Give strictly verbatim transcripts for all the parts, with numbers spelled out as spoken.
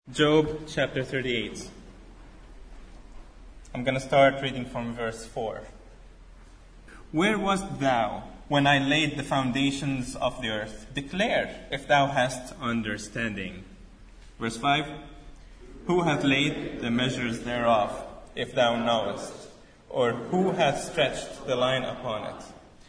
Job chapter thirty-eight. I'm going to start reading from verse four. Where wast thou when I laid the foundations of the earth? Declare, if thou hast understanding. Verse five. Who hath laid the measures thereof, if thou knowest? Or who hath stretched the line upon it?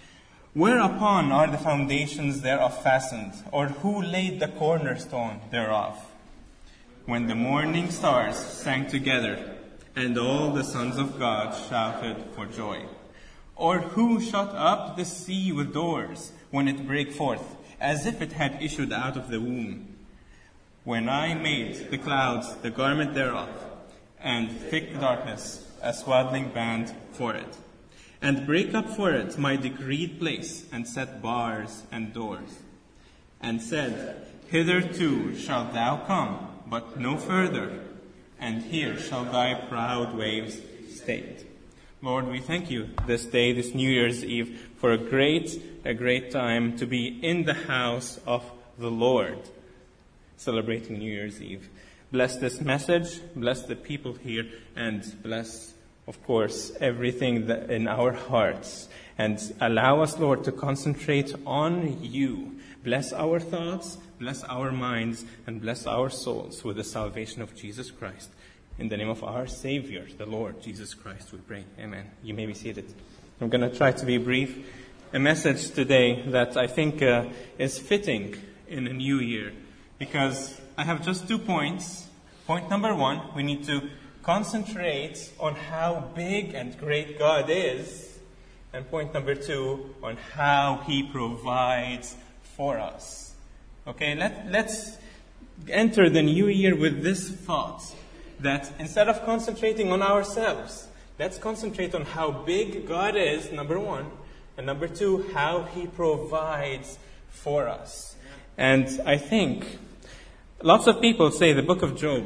Whereupon are the foundations thereof fastened? Or who laid the cornerstone thereof? When the morning stars sang together, and all the sons of God shouted for joy. Or who shut up the sea with doors, when it brake forth, as if it had issued out of the womb? When I made the clouds the garment thereof, and thick darkness a swaddling band for it, and brake up for it my decreed place, and set bars and doors, and said, Hitherto shalt thou come, but no further, and here shall thy proud waves state. Lord, we thank you this day, this New Year's Eve, for a great, a great time to be in the house of the Lord, celebrating New Year's Eve. Bless this message, bless the people here, and bless, of course, everything that in our hearts. And allow us, Lord, to concentrate on you. Bless our thoughts, bless our minds, and bless our souls with the salvation of Jesus Christ. In the name of our Savior, the Lord Jesus Christ, we pray. Amen. You may be seated. I'm going to try to be brief. A message today that I think uh, is fitting in a new year, because I have just two points. Point number one, we need to concentrate on how big and great God is. And point number two, on how He provides for us. Okay, let, let's enter the new year with this thought, that instead of concentrating on ourselves, let's concentrate on how big God is, number one, and number two, how He provides for us. And I think lots of people say the book of Job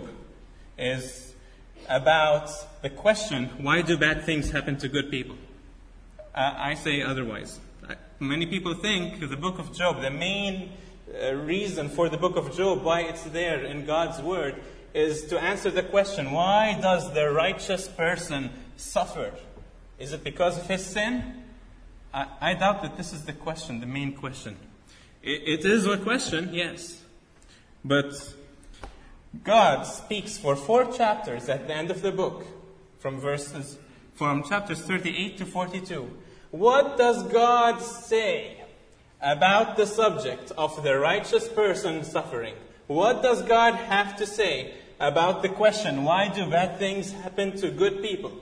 is about the question, why do bad things happen to good people? Uh, I say otherwise. Many people think the book of Job, the main uh, reason for the book of Job, why it's there in God's word, is to answer the question, why does the righteous person suffer? Is it because of his sin? I, I doubt that this is the question, the main question. It, it is a question, yes. But God speaks for four chapters at the end of the book, from verses, from chapters thirty-eight to forty-two. What does God say about the subject of the righteous person suffering? What does God have to say about the question, why do bad things happen to good people?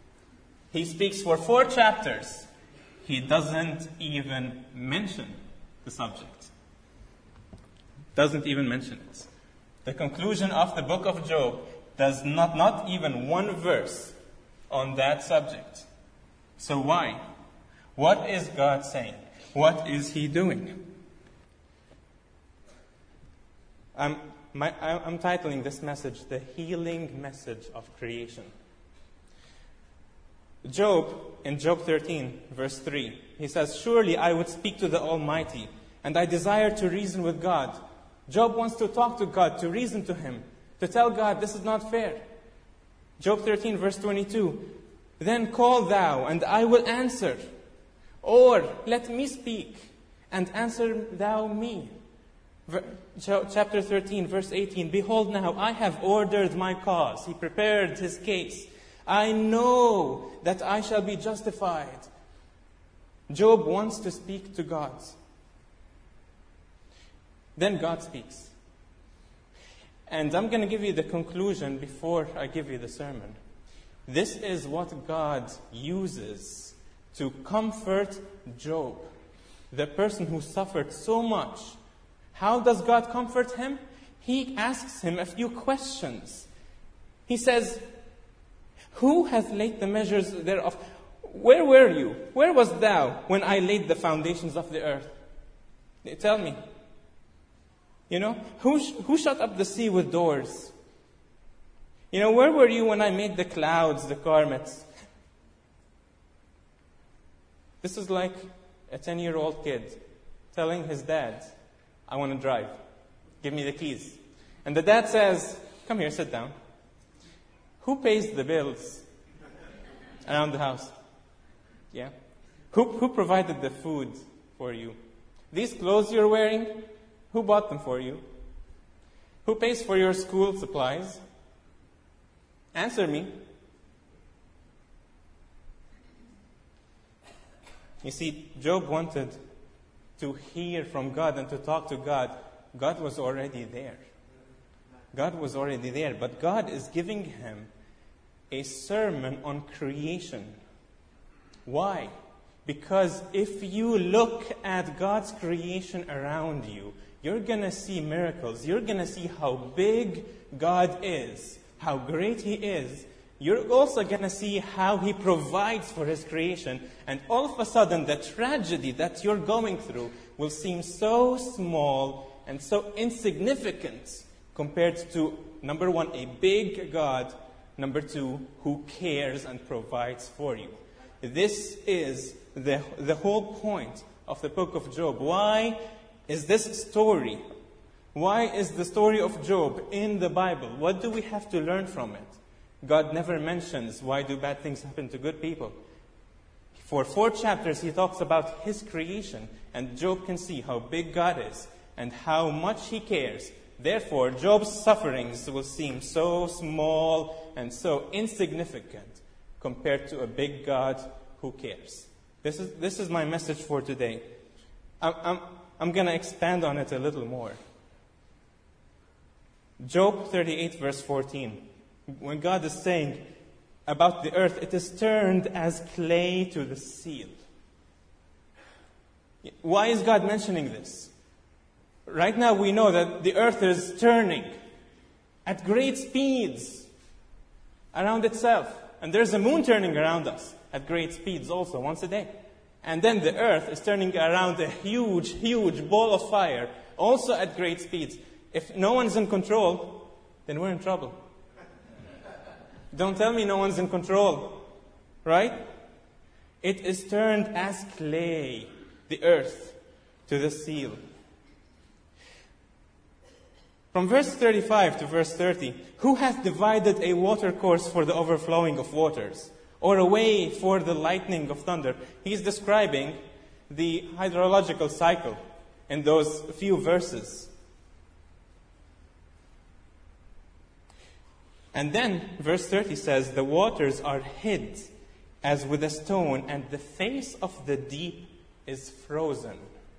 He speaks for four chapters. He doesn't even mention the subject. Doesn't even mention it. The conclusion of the book of Job does not, not even one verse on that subject. So why? What is God saying? What is He doing? I'm, my, I'm titling this message, The Healing Message of Creation. Job, in Job thirteen, verse three, he says, Surely I would speak to the Almighty, and I desire to reason with God. Job wants to talk to God, to reason to Him, to tell God, this is not fair. Job thirteen, verse twenty-two, Then call thou, and I will answer. Or let me speak, and answer thou me. Chapter thirteen, verse eighteen, Behold now, I have ordered my cause. He prepared his case. I know that I shall be justified. Job wants to speak to God. Then God speaks. And I'm going to give you the conclusion before I give you the sermon. This is what God uses to comfort Job, the person who suffered so much. How does God comfort him? He asks him a few questions. He says, Who hath laid the measures thereof? Where were you? Where was thou when I laid the foundations of the earth? Tell me. You know, who, who shut up the sea with doors? You know, where were you when I made the clouds, the garments? This is like a ten-year-old kid telling his dad, I want to drive. Give me the keys. And the dad says, come here, sit down. Who pays the bills around the house? Yeah? Who, who provided the food for you? These clothes you're wearing, who bought them for you? Who pays for your school supplies? Answer me. You see, Job wanted to hear from God and to talk to God. God was already there. God was already there, but God is giving him a sermon on creation. Why? Because if you look at God's creation around you, you're going to see miracles. You're going to see how big God is, how great He is. You're also going to see how He provides for His creation. And all of a sudden, the tragedy that you're going through will seem so small and so insignificant compared to, number one, a big God, number two, who cares and provides for you. This is the, the whole point of the book of Job. Why is this story? Why is the story of Job in the Bible? What do we have to learn from it? God never mentions why do bad things happen to good people. For four chapters, he talks about his creation, and Job can see how big God is and how much he cares. Therefore, Job's sufferings will seem so small and so insignificant compared to a big God who cares. This is, this is my message for today. I'm, I'm, I'm going to expand on it a little more. Job thirty-eight, verse fourteen. When God is saying about the earth, it is turned as clay to the seal. Why is God mentioning this? Right now we know that the earth is turning at great speeds around itself. And there's a moon turning around us at great speeds also, once a day. And then the earth is turning around a huge, huge ball of fire, also at great speeds. If no one's in control, then we're in trouble. Don't tell me no one's in control, right? It is turned as clay, the earth, to the seal. From verse thirty-five to verse thirty, who hath divided a watercourse for the overflowing of waters, or a way for the lightning of thunder? He's describing the hydrological cycle in those few verses. And then verse thirty says, the waters are hid as with a stone, and the face of the deep is frozen.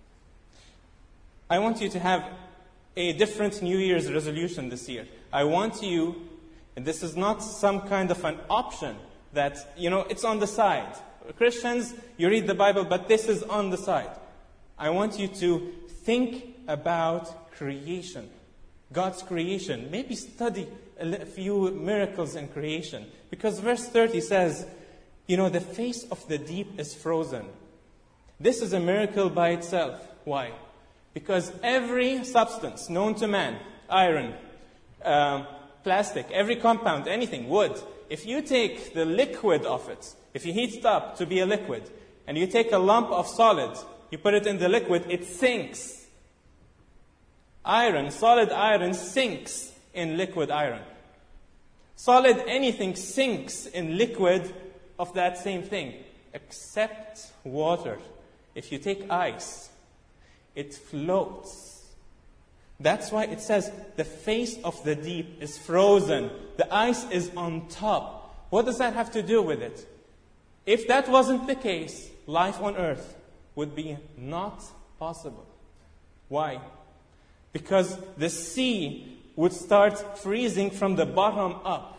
I want you to have a different New Year's resolution this year. I want you, and this is not some kind of an option that, you know, it's on the side. Christians, you read the Bible, but this is on the side. I want you to think about creation, God's creation. Maybe study a few miracles in creation. Because verse thirty says, you know, the face of the deep is frozen. This is a miracle by itself. Why? Because every substance known to man, iron, um, plastic, every compound, anything, wood, if you take the liquid of it, if you heat it up to be a liquid, and you take a lump of solid, you put it in the liquid, it sinks. Iron, solid iron sinks in liquid iron. Solid anything sinks in liquid of that same thing, except water. If you take ice, it floats. That's why it says the face of the deep is frozen. The ice is on top. What does that have to do with it? If that wasn't the case, life on earth would be not possible. Why? Because the sea would start freezing from the bottom up.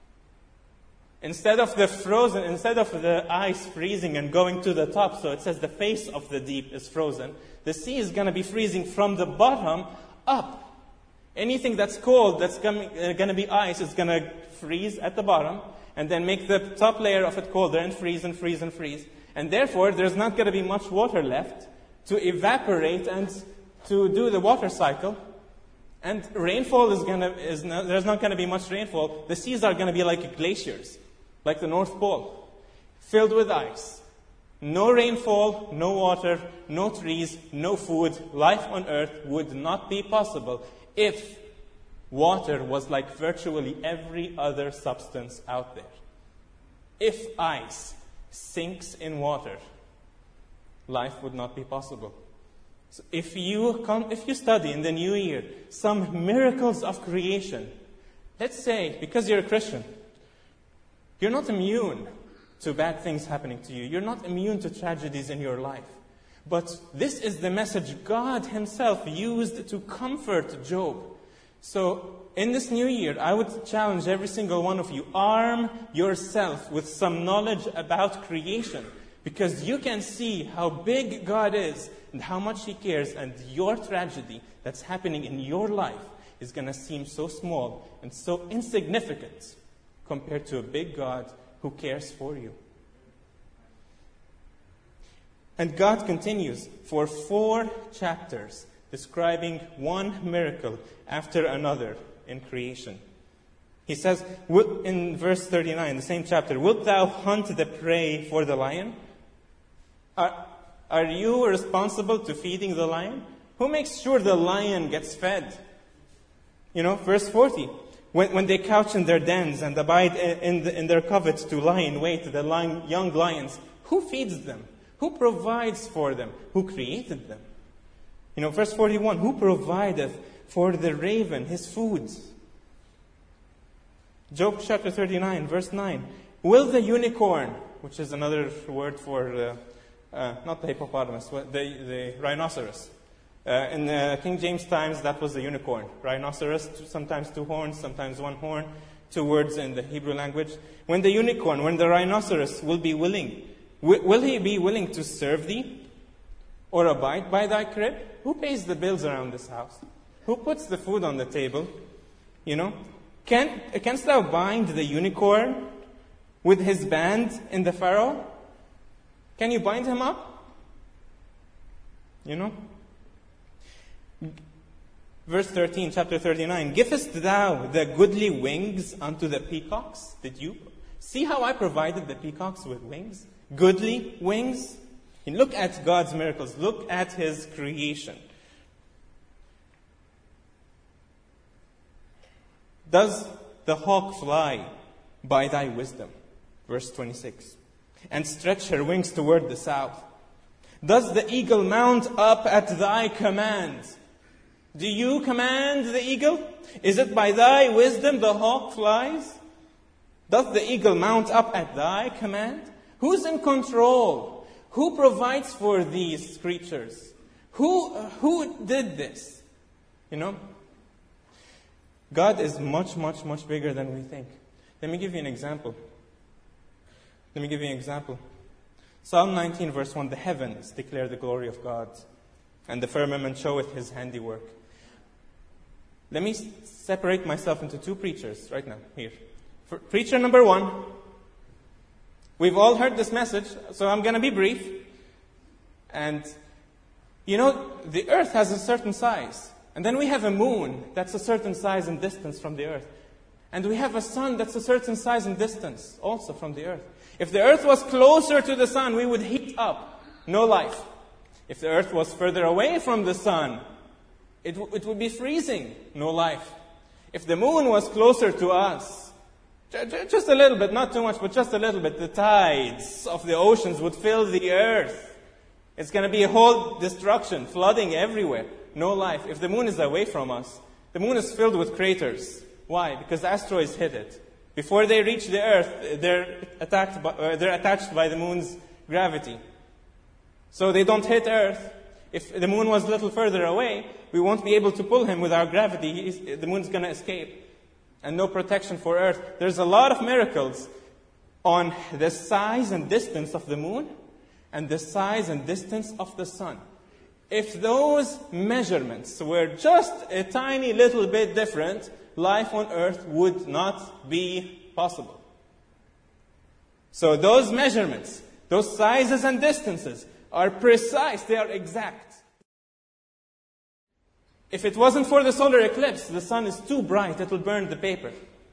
Instead of the frozen, instead of the ice freezing and going to the top, so it says the face of the deep is frozen, the sea is going to be freezing from the bottom up. Anything that's cold, that's going uh, to be ice, is going to freeze at the bottom and then make the top layer of it colder and freeze and freeze and freeze. And therefore, there's not going to be much water left to evaporate and to do the water cycle. And rainfall is going to, is not, there's not going to be much rainfall. The seas are going to be like glaciers, like the North Pole, filled with ice. No rainfall, no water, no trees, no food. Life on earth would not be possible if water was like virtually every other substance out there. If ice sinks in water, life would not be possible. So if you come, if you study in the new year some miracles of creation, let's say, because you're a Christian, you're not immune to bad things happening to you. You're not immune to tragedies in your life. But this is the message God Himself used to comfort Job. So in this new year, I would challenge every single one of you, arm yourself with some knowledge about creation, because you can see how big God is and how much He cares, and your tragedy that's happening in your life is going to seem so small and so insignificant compared to a big God who cares for you. And God continues for four chapters describing one miracle after another in creation. He says in verse thirty-nine, the same chapter, "Wilt thou hunt the prey for the lion?" Are, are you responsible to feeding the lion? Who makes sure the lion gets fed? You know, verse forty, when, when they couch in their dens and abide in, the, in their covert to lie in wait, the lion, young lions, who feeds them? Who provides for them? Who created them? You know, verse forty-one, who provideth for the raven his food? Job chapter thirty-nine, verse nine, will the unicorn, which is another word for, uh, uh, not the hippopotamus, the, the rhinoceros. Uh, in uh, King James times, that was the unicorn. Rhinoceros, sometimes two horns, sometimes one horn, two words in the Hebrew language. When the unicorn, when the rhinoceros will be willing, w- will he be willing to serve thee or abide by thy crib? Who pays the bills around this house? Who puts the food on the table? You know, can canst thou bind the unicorn with his band in the furrow? Can you bind him up? You know? Verse thirteen, chapter thirty-nine, givest thou the goodly wings unto the peacocks? Did you see how I provided the peacocks with wings? Goodly wings? And look at God's miracles. Look at His creation. Does the hawk fly by thy wisdom? Verse twenty-six. And stretch her wings toward the south. Does the eagle mount up at thy command? Do you command the eagle? Is it by thy wisdom the hawk flies? Doth the eagle mount up at thy command? Who's in control? Who provides for these creatures? Who, uh, who did this? You know? God is much, much, much bigger than we think. Let me give you an example. Let me give you an example. Psalm nineteen, verse one, the heavens declare the glory of God, and the firmament showeth His handiwork. Let me separate myself into two preachers right now, here. For preacher number one, we've all heard this message, so I'm going to be brief. And, you know, the earth has a certain size. And then we have a moon that's a certain size and distance from the earth. And we have a sun that's a certain size and distance also from the earth. If the earth was closer to the sun, we would heat up. No life. If the earth was further away from the sun, it, w- it would be freezing. No life. If the moon was closer to us, j- j- just a little bit, not too much, but just a little bit, the tides of the oceans would fill the earth. It's going to be a whole destruction, flooding everywhere. No life. If the moon is away from us, the moon is filled with craters. Why? Because asteroids hit it. Before they reach the earth, they're attacked by, uh, they're attached by the moon's gravity. So they don't hit earth. If the moon was a little further away, we won't be able to pull him with our gravity. He's, the moon's going to escape. And no protection for earth. There's a lot of miracles on the size and distance of the moon and the size and distance of the sun. If those measurements were just a tiny little bit different, life on earth would not be possible. So those measurements, those sizes and distances are precise, they are exact. If it wasn't for the solar eclipse, the sun is too bright, it will burn the paper.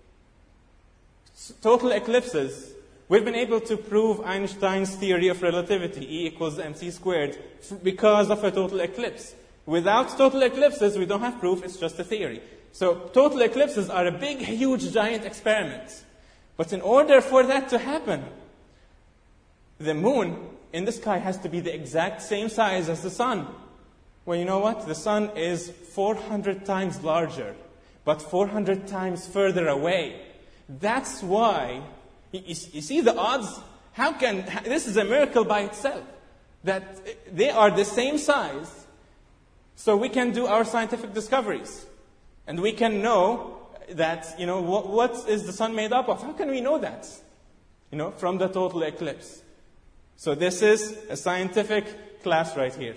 Total eclipses, we've been able to prove Einstein's theory of relativity, E equals mc squared, because of a total eclipse. Without total eclipses, we don't have proof, it's just a theory. So total eclipses are a big, huge, giant experiment. But in order for that to happen, the moon in the sky has to be the exact same size as the sun. Well, you know what? The sun is four hundred times larger, but four hundred times further away. That's why, you, you see the odds? How can, this is a miracle by itself, that they are the same size, so we can do our scientific discoveries. And we can know that, you know, what, what is the sun made up of? How can we know that? You know, from the total eclipse. So this is a scientific class right here.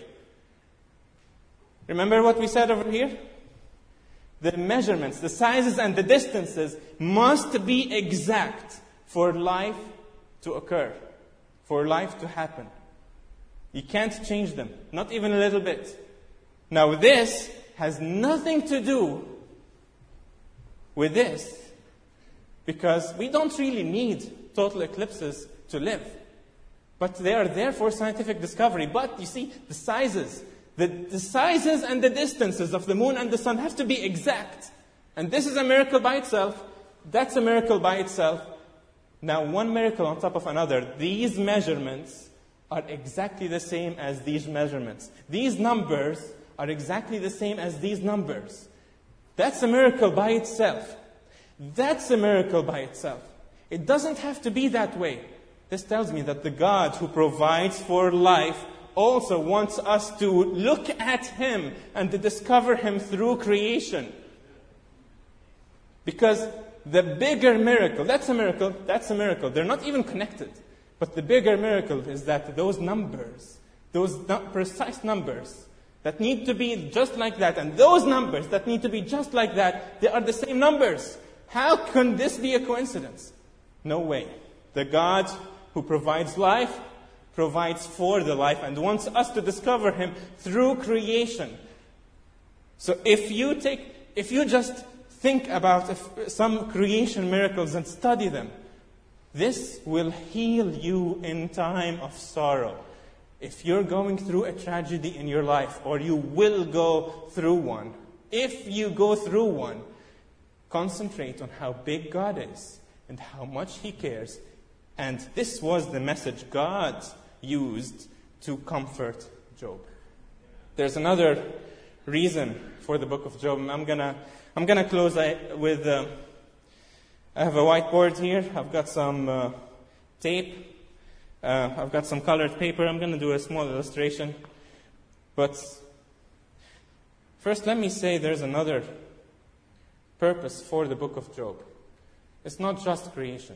Remember what we said over here? The measurements, the sizes and the distances must be exact for life to occur, for life to happen. You can't change them, not even a little bit. Now this has nothing to do with this, because we don't really need total eclipses to live. But they are there for scientific discovery. But you see, the sizes, the, the sizes and the distances of the moon and the sun have to be exact. And this is a miracle by itself. That's a miracle by itself. Now, one miracle on top of another. These measurements are exactly the same as these measurements. These numbers are exactly the same as these numbers. That's a miracle by itself. That's a miracle by itself. It doesn't have to be that way. This tells me that the God who provides for life also wants us to look at Him and to discover Him through creation. Because the bigger miracle, that's a miracle, that's a miracle. They're not even connected. But the bigger miracle is that those numbers, those precise numbers that need to be just like that, and those numbers that need to be just like that, they are the same numbers. How can this be a coincidence? No way. The God who provides life provides for the life and wants us to discover Him through creation. So if you take, if you just think about if, some creation miracles and study them, this will heal you in time of sorrow. If you're going through a tragedy in your life, or you will go through one, if you go through one, concentrate on how big God is and how much He cares. And this was the message God used to comfort Job. There's another reason for the book of Job. I'm gonna, I'm gonna close with. Uh, I have a whiteboard here. I've got some uh, tape. Uh, I've got some colored paper. I'm going to do a small illustration. But first, let me say there's another purpose for the book of Job. It's not just creation.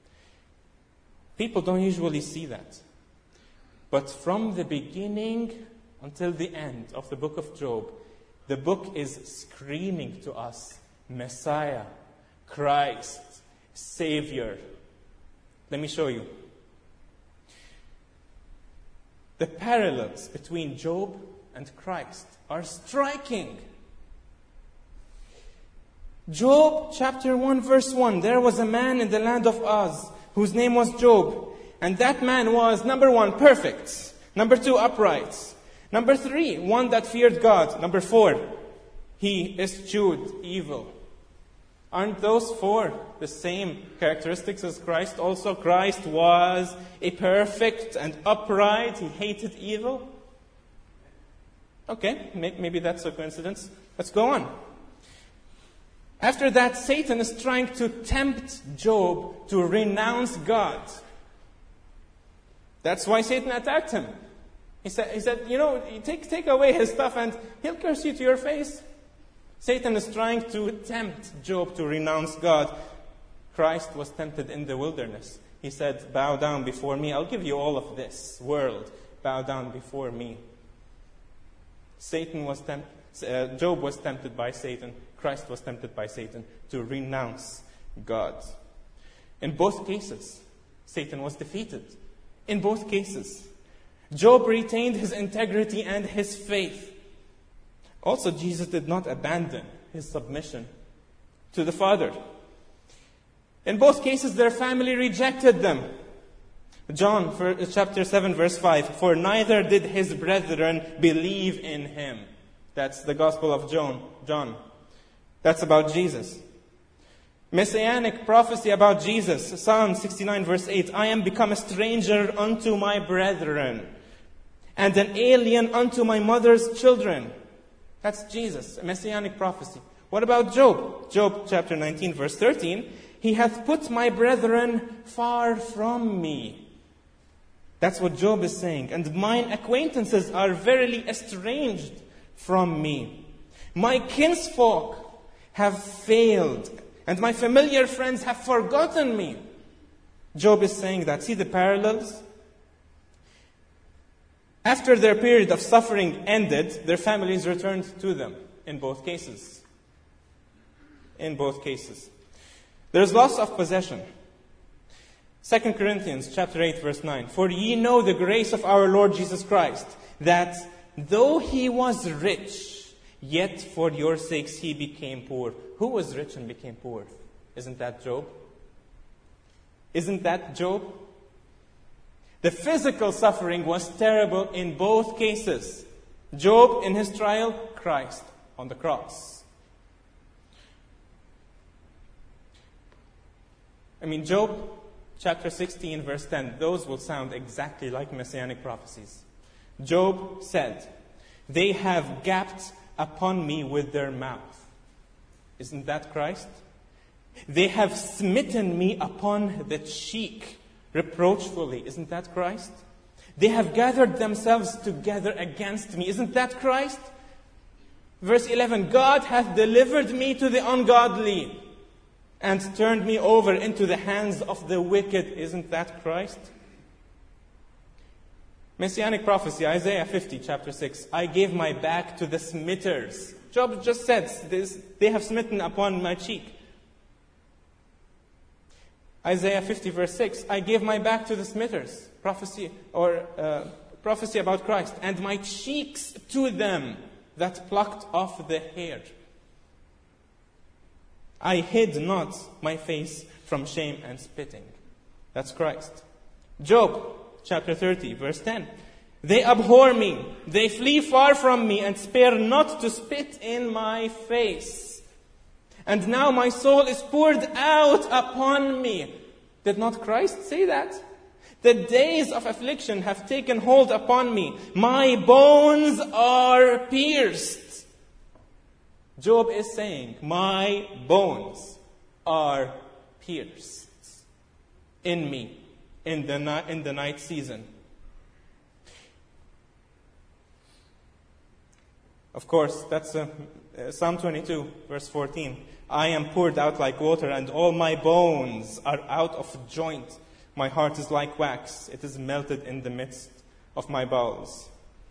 People don't usually see that. But from the beginning until the end of the book of Job, the book is screaming to us, Messiah, Christ, Savior. Let me show you. The parallels between Job and Christ are striking. Job chapter one verse one. There was a man in the land of Uz whose name was Job. And that man was, number one, perfect. Number two, upright. Number three, one that feared God. Number four, he eschewed evil. Aren't those four the same characteristics as Christ? Also, Christ was a perfect and upright. He hated evil. Okay, maybe that's a coincidence. Let's go on. After that, Satan is trying to tempt Job to renounce God. That's why Satan attacked him. He said, he said, you know, take, take away his stuff and he'll curse you to your face. Satan is trying to tempt Job to renounce God. Christ was tempted in the wilderness. He said, bow down before me. I'll give you all of this world. Bow down before me. Satan was tempt, uh, Job was tempted by Satan. Christ was tempted by Satan to renounce God. In both cases, Satan was defeated. In both cases, Job retained his integrity and his faith. Also, Jesus did not abandon his submission to the Father. In both cases, their family rejected them. John chapter seven, verse five. For neither did his brethren believe in him. That's the Gospel of John. John. That's about Jesus. Messianic prophecy about Jesus. Psalm sixty-nine verse eight. I am become a stranger unto my brethren, and an alien unto my mother's children. That's Jesus, a messianic prophecy. What about Job? Job chapter nineteen verse thirteen. He hath put my brethren far from me. That's what Job is saying. And mine acquaintances are verily estranged from me. My kinsfolk have failed, and my familiar friends have forgotten me. Job is saying that. See the parallels? After their period of suffering ended, their families returned to them in both cases. In both cases. There's loss of possession. Second Corinthians chapter eight verse nine. For ye know the grace of our Lord Jesus Christ, that though he was rich, yet for your sakes he became poor. Who was rich and became poor? Isn't that Job? Isn't that Job? The physical suffering was terrible in both cases. Job in his trial, Christ on the cross. I mean, Job chapter sixteen verse ten, those will sound exactly like messianic prophecies. Job said, they have gaped upon me with their mouth. Isn't that Christ? They have smitten me upon the cheek reproachfully. Isn't that Christ? They have gathered themselves together against me. Isn't that Christ? Verse eleven, God hath delivered me to the ungodly and turned me over into the hands of the wicked. Isn't that Christ? Messianic prophecy, Isaiah fifty, chapter six. I gave my back to the smitters. Job just said, this, they have smitten upon my cheek. Isaiah fifty, verse six. I gave my back to the smitters. Prophecy, or uh, prophecy about Christ. And my cheeks to them that plucked off the hair. I hid not my face from shame and spitting. That's Christ. Job chapter thirty, verse ten. They abhor me, they flee far from me, and spare not to spit in my face. And now my soul is poured out upon me. Did not Christ say that? The days of affliction have taken hold upon me. My bones are pierced. Job is saying, my bones are pierced in me in the, ni- in the night season. Of course, that's uh, uh, Psalm twenty-two, verse fourteen. I am poured out like water, and all my bones are out of joint. My heart is like wax. It is melted in the midst of my bowels.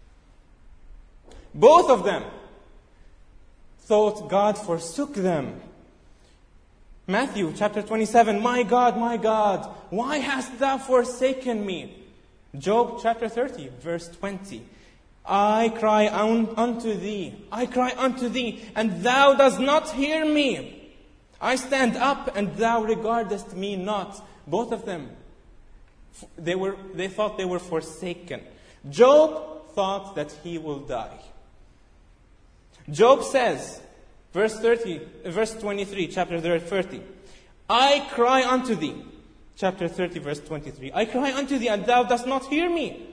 Both of them thought God forsook them. Matthew chapter twenty-seven, my God, my God, why hast thou forsaken me? Job chapter thirty, verse twenty. I cry un- unto thee, I cry unto thee, and thou dost not hear me. I stand up, and thou regardest me not. Both of them, they were they thought they were forsaken. Job thought that he will die. Job says, verse thirty, verse twenty-three, chapter thirty, I cry unto thee, chapter thirty, verse twenty-three, I cry unto thee, and thou dost not hear me.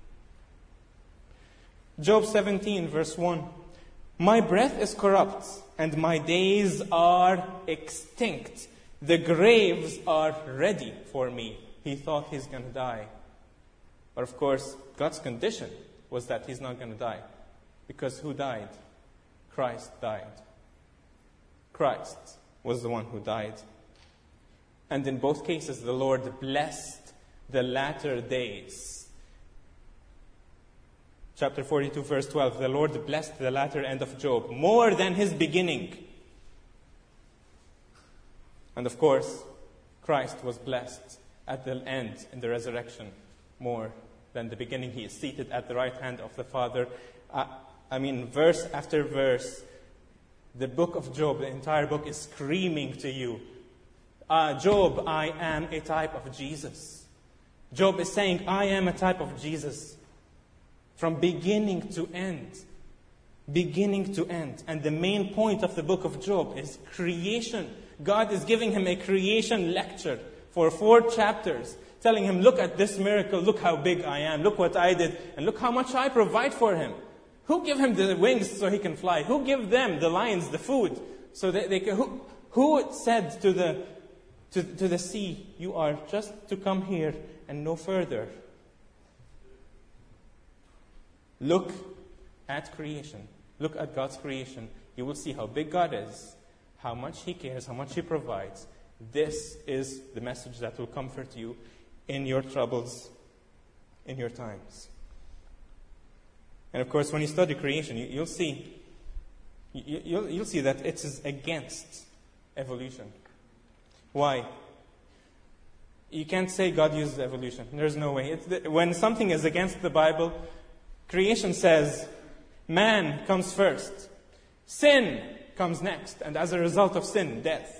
Job seventeen, verse one, my breath is corrupt, and my days are extinct. The graves are ready for me. He thought he's going to die. But of course, God's condition was that he's not going to die. Because who died? Christ died. Christ was the one who died. And in both cases, the Lord blessed the latter days. Chapter forty-two, verse twelve, the Lord blessed the latter end of Job more than his beginning. And of course, Christ was blessed at the end in the resurrection more than the beginning. He is seated at the right hand of the Father. Uh, I mean, verse after verse, the book of Job, the entire book is screaming to you, uh, Job, I am a type of Jesus. Job is saying, I am a type of Jesus. From beginning to end. beginning to end. And the main point of the book of Job is creation. God is giving him a creation lecture for four chapters, telling him, look at this miracle, look how big I am, look what I did, and look how much I provide for him. Who gave him the wings so he can fly? Who gave them, the lions, the food? So they, they can, who, who said to the, to, to the sea, you are just to come here and no further? Look at creation. Look at God's creation. You will see how big God is, how much He cares, how much He provides. This is the message that will comfort you in your troubles, in your times. And of course, when you study creation, you, you'll see you, you'll, you'll see that it is against evolution. Why? You can't say God uses evolution. There's no way. It's the, when something is against the Bible, creation says man comes first, sin comes next, and as a result of sin, death.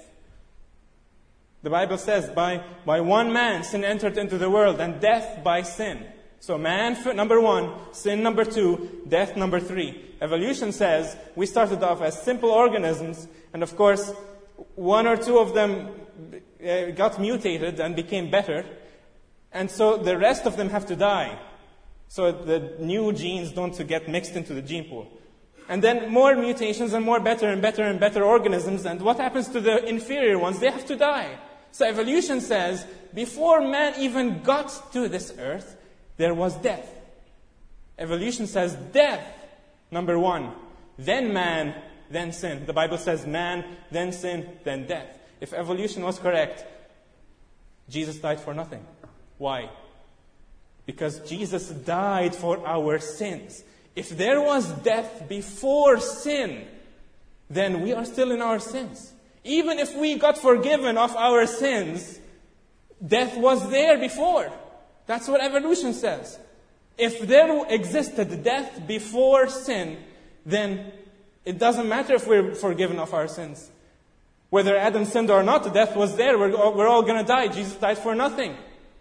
The Bible says, by, by one man, sin entered into the world, and death by sin. So man, number one, sin number two, death number three. Evolution says, we started off as simple organisms, and of course, one or two of them uh, got mutated and became better, and so the rest of them have to die. So the new genes don't get mixed into the gene pool. And then more mutations and more better and better and better organisms, and what happens to the inferior ones? They have to die. So evolution says, before man even got to this earth, there was death. Evolution says death, number one. Then man, then sin. The Bible says man, then sin, then death. If evolution was correct, Jesus died for nothing. Why? Because Jesus died for our sins. If there was death before sin, then we are still in our sins. Even if we got forgiven of our sins, death was there before. That's what evolution says. If there existed death before sin, then it doesn't matter if we're forgiven of our sins. Whether Adam sinned or not, death was there. We're all, we're all going to die. Jesus died for nothing.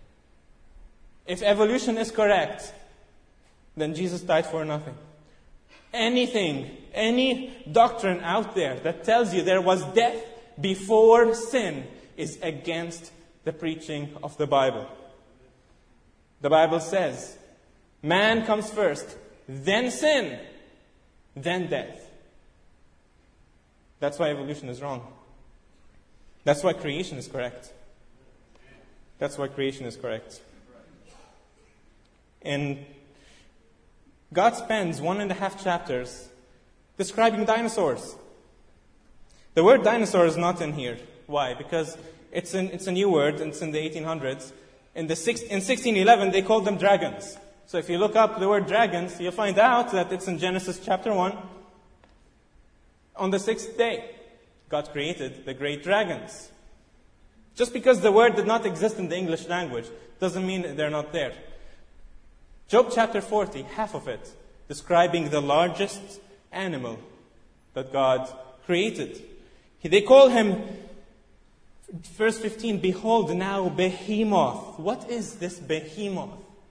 If evolution is correct, then Jesus died for nothing. Anything, any doctrine out there that tells you there was death before sin is against the preaching of the Bible. The Bible says, man comes first, then sin, then death. That's why evolution is wrong. That's why creation is correct. That's why creation is correct. And God spends one and a half chapters describing dinosaurs. The word dinosaur is not in here. Why? Because it's, in, it's a new word, and it's in the eighteen hundreds. In, the six, in sixteen eleven, they called them dragons. So if you look up the word dragons, you'll find out that it's in Genesis chapter one. On the sixth day, God created the great dragons. Just because the word did not exist in the English language doesn't mean they're not there. Job chapter forty, half of it, describing the largest animal that God created. They call him, verse fifteen, behold now behemoth. What is this behemoth?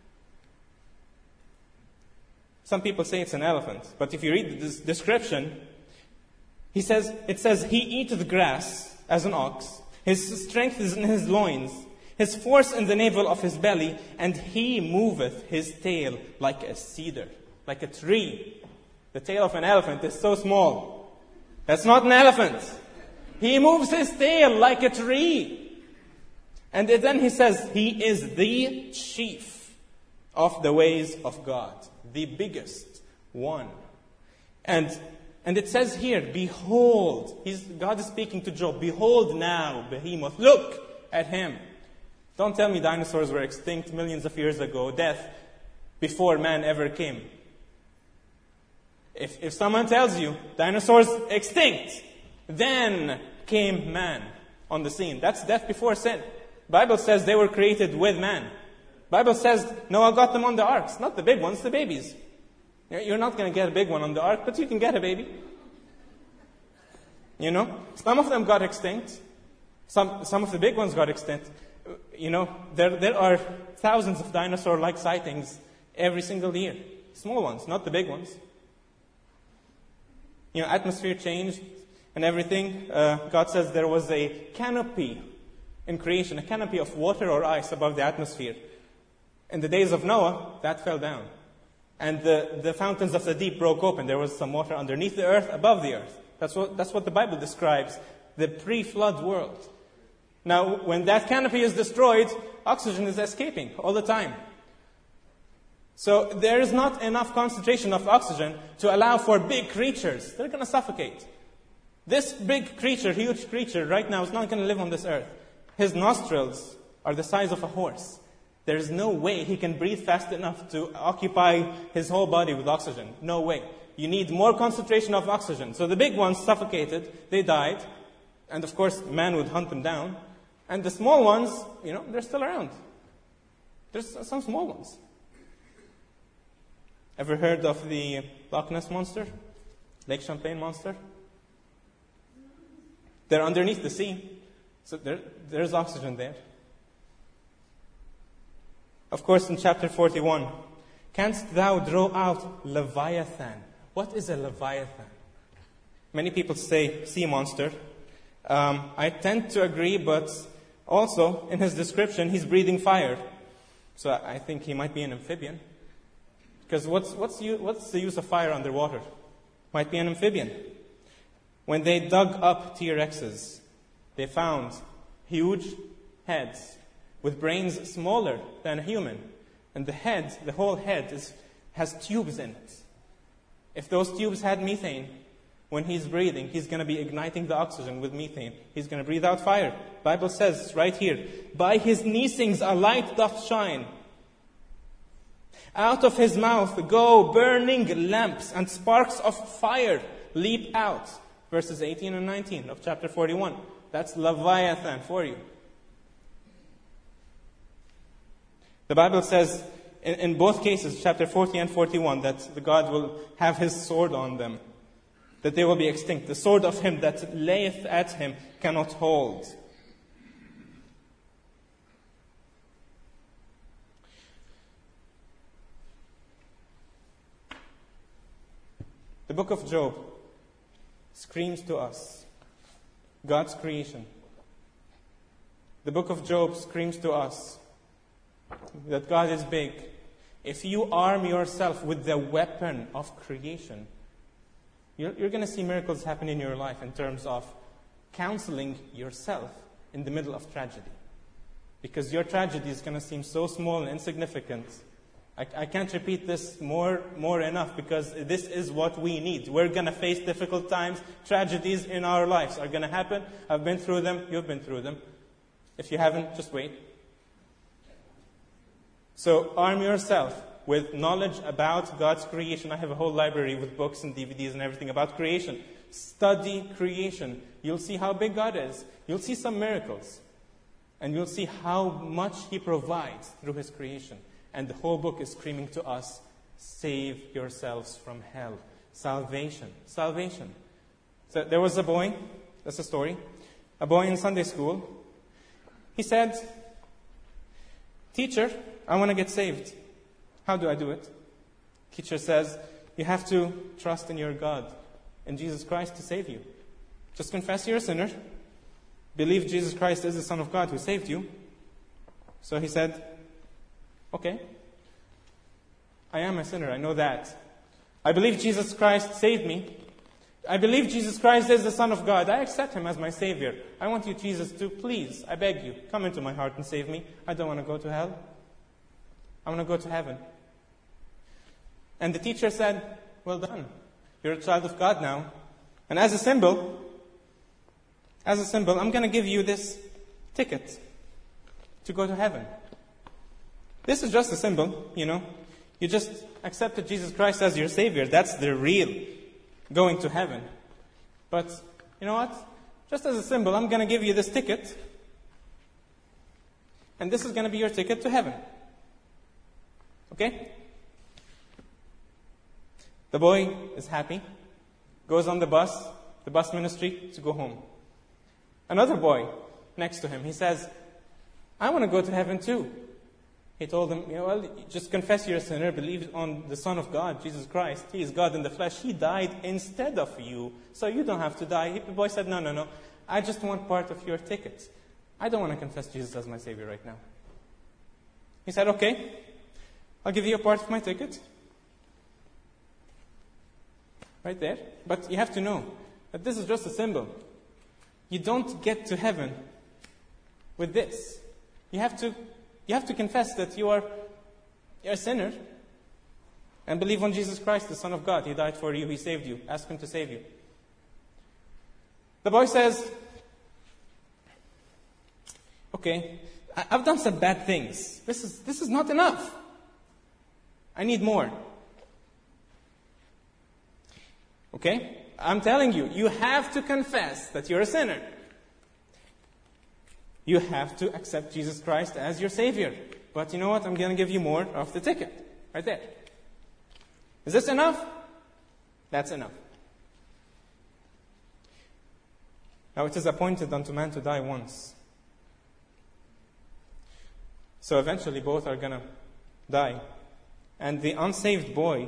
Some people say it's an elephant, but if you read this description, he says, it says, he eateth grass as an ox, his strength is in his loins, his force in the navel of his belly, and he moveth his tail like a cedar, like a tree. The tail of an elephant is so small. That's not an elephant. He moves his tail like a tree. And then he says, he is the chief of the ways of God, the biggest one. And and it says here, behold, he's, God is speaking to Job, behold now, behemoth, look at him. Don't tell me dinosaurs were extinct millions of years ago, death before man ever came. If, if someone tells you dinosaurs extinct, then came man on the scene. That's death before sin. Bible says they were created with man. Bible says Noah got them on the arks, not the big ones, the babies. You're not going to get a big one on the ark, but you can get a baby. You know, some of them got extinct. Some some of the big ones got extinct. You know, there there are thousands of dinosaur-like sightings every single year. Small ones, not the big ones. You know, atmosphere changed and everything. Uh, God says there was a canopy in creation, a canopy of water or ice above the atmosphere. In the days of Noah, that fell down. And the, the fountains of the deep broke open. There was some water underneath the earth, above the earth. That's what, that's what the Bible describes, the pre-flood world. Now, when that canopy is destroyed, oxygen is escaping all the time. So there is not enough concentration of oxygen to allow for big creatures. They're going to suffocate. This big creature, huge creature, right now is not going to live on this earth. His nostrils are the size of a horse. There is no way he can breathe fast enough to occupy his whole body with oxygen. No way. You need more concentration of oxygen. So the big ones suffocated, they died. And of course, man would hunt them down. And the small ones, you know, they're still around. There's some small ones. Ever heard of the Loch Ness Monster? Lake Champlain Monster? They're underneath the sea. So there, there's oxygen there. Of course, in chapter forty-one, canst thou draw out Leviathan? What is a Leviathan? Many people say sea monster. Um, I tend to agree, but also in his description, he's breathing fire. So I think he might be an amphibian. Because what's, what's, what's the use of fire underwater? Might be an amphibian. When they dug up T-Rexes, they found huge heads with brains smaller than a human. And the head, the whole head, is, has tubes in it. If those tubes had methane, when he's breathing, he's going to be igniting the oxygen with methane. He's going to breathe out fire. The Bible says right here, by his neesings a light doth shine. Out of his mouth go burning lamps, and sparks of fire leap out. Verses eighteen and nineteen of chapter forty-one. That's Leviathan for you. The Bible says in, in both cases, chapter forty and forty-one, that the God will have his sword on them, that they will be extinct. The sword of him that layeth at him cannot hold. The book of Job screams to us God's creation. The book of Job screams to us that God is big. If you arm yourself with the weapon of creation, you're, you're going to see miracles happen in your life in terms of counseling yourself in the middle of tragedy. Because your tragedy is going to seem so small and insignificant. I, I can't repeat this more, more enough, because this is what we need. We're going to face difficult times. Tragedies in our lives are going to happen. I've been through them. You've been through them. If you haven't, just wait. So arm yourself with knowledge about God's creation. I have a whole library with books and D V Ds and everything about creation. Study creation. You'll see how big God is. You'll see some miracles. And you'll see how much He provides through His creation. And the whole book is screaming to us, save yourselves from hell. Salvation. Salvation. So there was a boy, that's a story, a boy in Sunday school. He said, teacher, I want to get saved. How do I do it? Teacher says, you have to trust in your God, in Jesus Christ to save you. Just confess you're a sinner. Believe Jesus Christ is the Son of God who saved you. So he said, okay, I am a sinner, I know that. I believe Jesus Christ saved me. I believe Jesus Christ is the Son of God. I accept Him as my Savior. I want you, Jesus, to please, I beg you, come into my heart and save me. I don't want to go to hell. I want to go to heaven. And the teacher said, well done. You're a child of God now. And as a symbol, as a symbol, I'm going to give you this ticket to go to heaven. This is just a symbol, you know. You just accepted Jesus Christ as your Savior. That's the real going to heaven. But, you know what? Just as a symbol, I'm going to give you this ticket. And this is going to be your ticket to heaven. Okay? The boy is happy. Goes on the bus, the bus ministry, to go home. Another boy next to him, he says, I want to go to heaven too. He told them, you know, well, just confess you're a sinner, believe on the Son of God, Jesus Christ. He is God in the flesh. He died instead of you, so you don't have to die. The boy said, no, no, no. I just want part of your ticket. I don't want to confess Jesus as my Savior right now. He said, okay, I'll give you a part of my ticket. Right there. But you have to know that this is just a symbol. You don't get to heaven with this. You have to You have to confess that you are you're a sinner and believe on Jesus Christ, the Son of God. He died for you. He saved you. Ask Him to save you. The boy says, okay, I've done some bad things. This is, this is not enough. I need more. Okay? I'm telling you, you have to confess that you're a sinner. You have to accept Jesus Christ as your Savior. But you know what? I'm going to give you more of the ticket. Right there. Is this enough? That's enough. Now it is appointed unto man to die once. So eventually both are going to die. And the unsaved boy,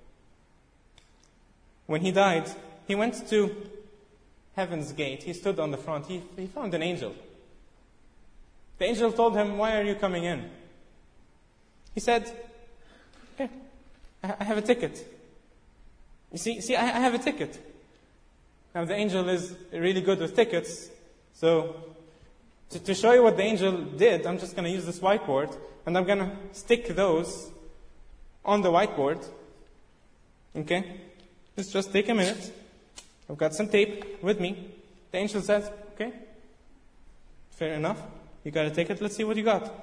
when he died, he went to heaven's gate. He stood on the front. He, he found an angel. The angel told him, why are you coming in? He said, here, I have a ticket. You see, see, I have a ticket. Now the angel is really good with tickets, so to, to show you what the angel did, I'm just going to use this whiteboard, and I'm going to stick those on the whiteboard. Okay? Let's just take a minute. I've got some tape with me. The angel says, okay, fair enough. You got a ticket. Let's see what you got.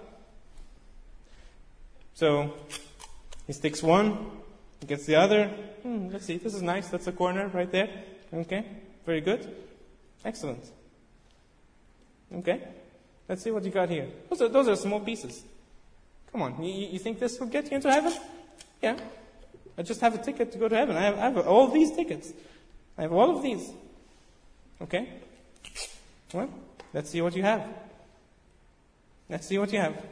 So he sticks one, he gets the other. Hmm, let's see. This is nice. That's a corner right there. Okay, very good. Excellent. Okay, let's see what you got here. Those are, those are small pieces. Come on, you, you think this will get you into heaven? Yeah. I just have a ticket to go to heaven. I have, I have all these tickets. I have all of these. Okay? Well, let's see what you have. Let's see what you have.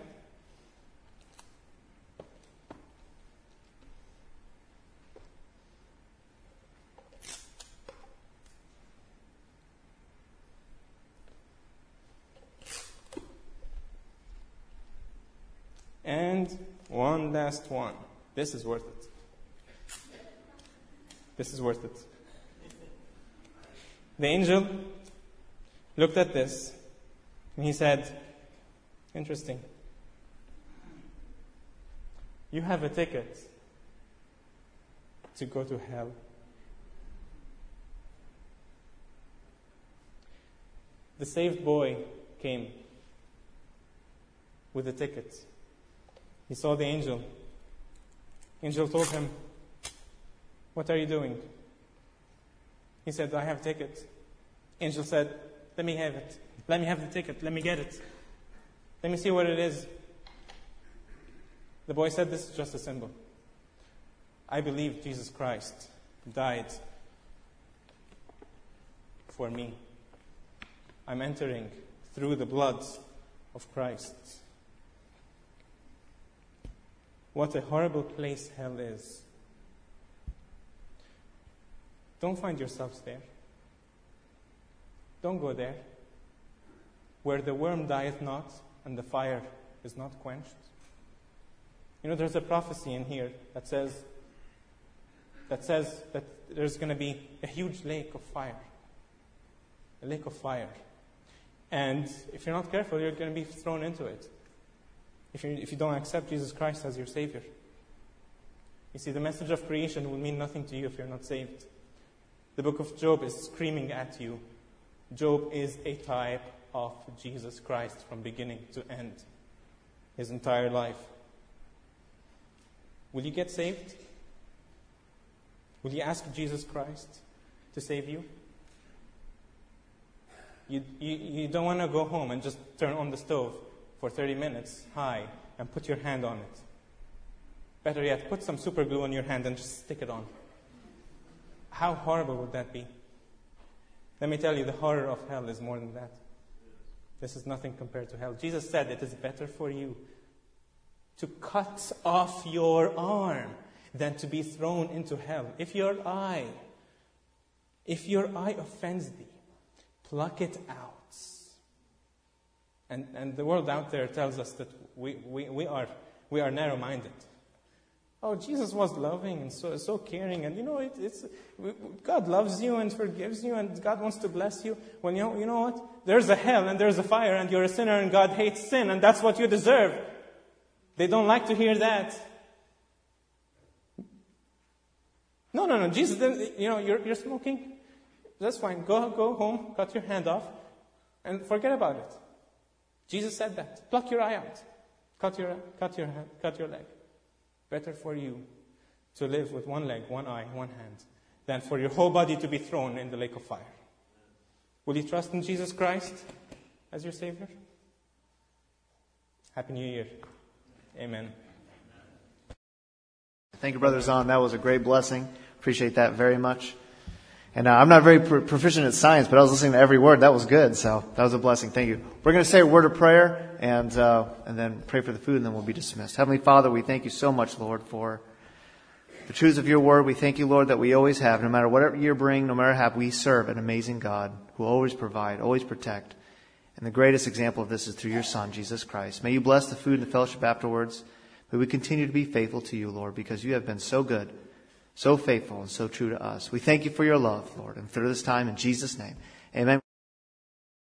And one last one. This is worth it. This is worth it. The angel looked at this and he said, interesting. You have a ticket to go to hell. The saved boy came with a ticket. He saw the angel. The angel told him, what are you doing? He said, I have a ticket. Angel said, let me have it. Let me have the ticket. Let me get it. Let me see what it is. The boy said, this is just a symbol. I believe Jesus Christ died for me. I'm entering through the blood of Christ. What a horrible place hell is. Don't find yourselves there. Don't go there. Where the worm dieth not and the fire is not quenched. You know, there's a prophecy in here that says that says that there's going to be a huge lake of fire. A lake of fire. And if you're not careful, you're going to be thrown into it. If you, if you don't accept Jesus Christ as your Savior. You see, the message of creation will mean nothing to you if you're not saved. The book of Job is screaming at you. Job is a type of Jesus Christ from beginning to end. His entire life. Will you get saved? Will you ask Jesus Christ to save you? You, you, you don't want to go home and just turn on the stove for thirty minutes high and put your hand on it. Better yet, put some super glue on your hand and just stick it on. How horrible would that be? Let me tell you, the horror of hell is more than that. This is nothing compared to hell. Jesus said it is better for you to cut off your arm than to be thrown into hell. If your eye, if your eye offends thee, pluck it out. And and the world out there tells us that we, we, we are we are narrow-minded. Oh, Jesus was loving and so so caring, and you know it, it's God loves you and forgives you, and God wants to bless you. When you know, you know what? There's a hell and there's a fire, and you're a sinner, and God hates sin, and that's what you deserve. They don't like to hear that. No, no, no. Jesus didn't. You know, you're you're smoking. That's fine. Go go home, cut your hand off, and forget about it. Jesus said that. Pluck your eye out. Cut your cut your hand, cut your leg. Better for you to live with one leg, one eye, one hand, than for your whole body to be thrown in the lake of fire. Will you trust in Jesus Christ as your Savior? Happy New Year. Amen. Thank you, Brother Zahn. That was a great blessing. Appreciate that very much. And uh, I'm not very pro- proficient at science, but I was listening to every word. That was good. So that was a blessing. Thank you. We're going to say a word of prayer and uh, and then pray for the food, and then we'll be dismissed. Heavenly Father, we thank you so much, Lord, for the truths of your word. We thank you, Lord, that we always have, no matter whatever year bring, no matter how, we serve an amazing God who will always provide, always protect. And the greatest example of this is through your Son, Jesus Christ. May you bless the food and the fellowship afterwards. May we continue to be faithful to you, Lord, because you have been so good, so faithful, and so true to us. We thank you for your love, Lord, and through this time, in Jesus' name, amen.